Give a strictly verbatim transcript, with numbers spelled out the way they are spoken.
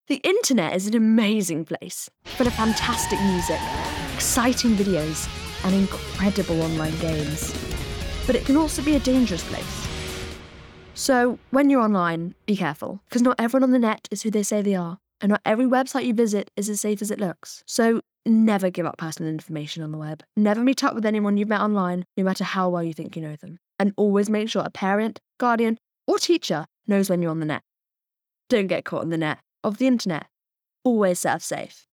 The internet is an amazing place, full of fantastic music, exciting videos, and incredible online games. But it can also be a dangerous place. So, when you're online, be careful, because not everyone on the net is who they say they are, and not every website you visit is as safe as it looks. So, never give up personal information on the web. Never meet up with anyone you've met online, no matter how well you think you know them. And always make sure a parent, guardian, or teacher knows when you're on the net. Don't get caught on the net of the internet. Always surf safe.